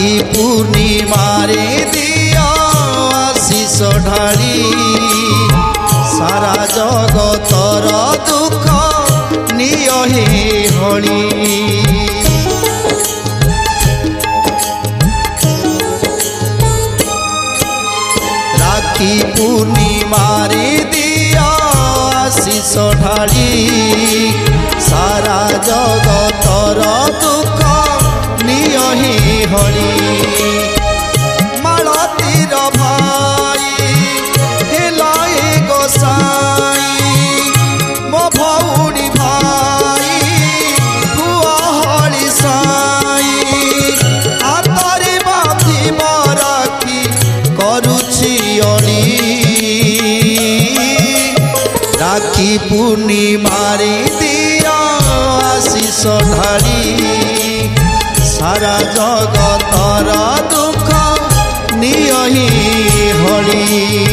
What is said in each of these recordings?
राखी पूर्णिमारे दिया आशीष ढाली सारा जगतर दुख निय हे हली राखी पूर्णिमारे दिया आशीष ढाली सारा जगतर दुख निय हे हली मालतीर भाई हेलाए गोसाई मो भौणी भाई हुआ हली साई हातरे बांधी राखी करुछि अली राखी पूर्णिमारे दिया आशीष ढाली सारा जगतर दुख निय हे हली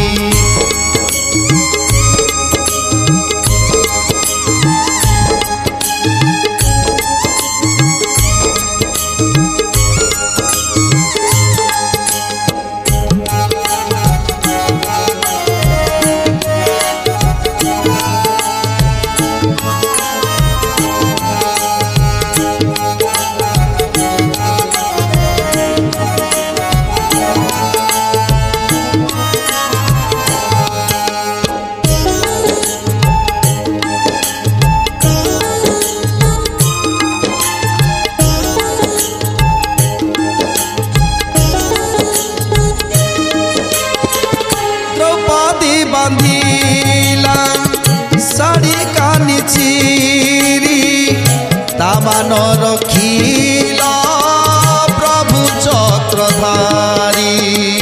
बांधिला साड़ी कानी चिरी तामान रखिला प्रभु चक्रधारी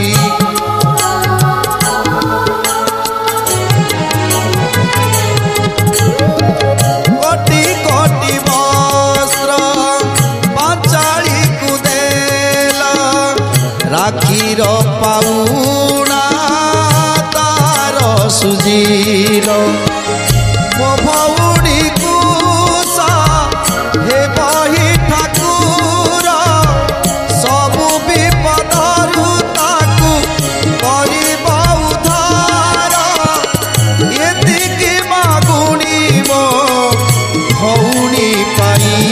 कोटि कोटि वस्त्र पांचाली को देला राखीर पाउना सुजील मो भौणी कुसा हे बही ठाकुर सबु विपदरु ताकु करिब उद्धार एतिकी मागुणी मो भौणी पाई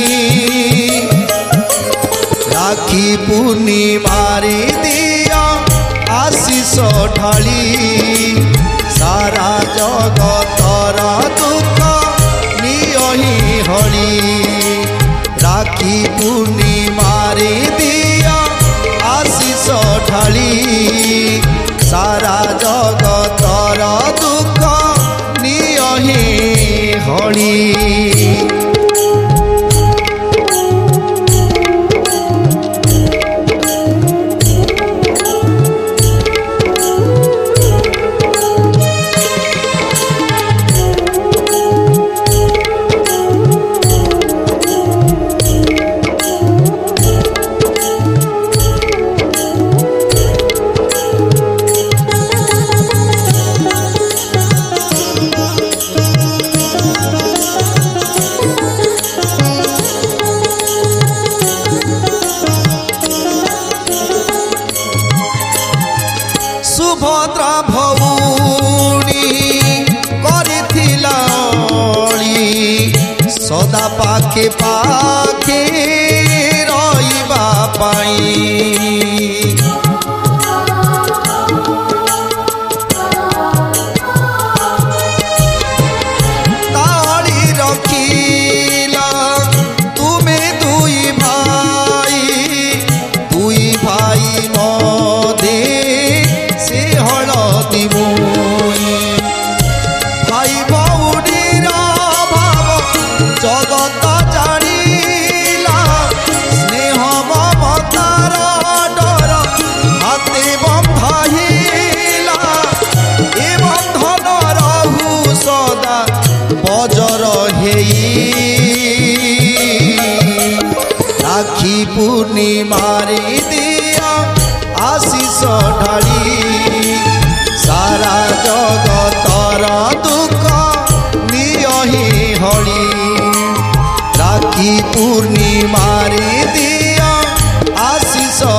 राखी पूर्णिमारे दिया आशीष ढाली सारा जगतर दुख निय हे हली राखी पूर्णिमारे दिया आशीष ढाली सारा जगतर दुख निय हे हली सुभद्रा भौणी करिथिला सदा पाखे पाखे रहिबा पाई ताली रखिला तुमे दुई भाई मधे से हलदी मुई भाई भौणीर भाव जगत जानिला स्नेह ममतार डर हाथे बंधाइला ए बंधन रहु सदा बजर हेई राखी पूर्णिमारे दिया आशीष ढाली सारा जगतर दुख निय हे हली राखी पूर्णिमारे दिया आशीष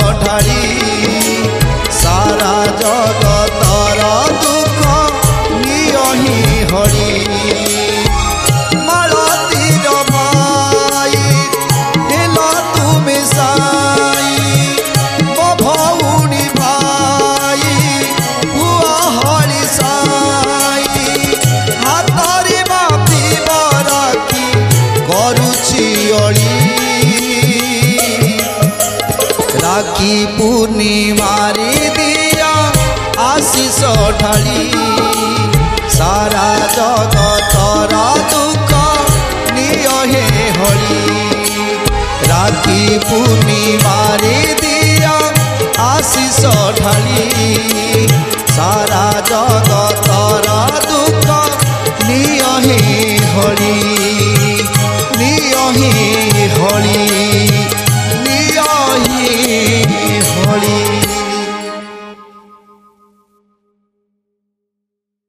ढाली सारा जगतर दुख नियो हे हली राखी पूर्णिमारे दिया आशीष ढाली सारा जगत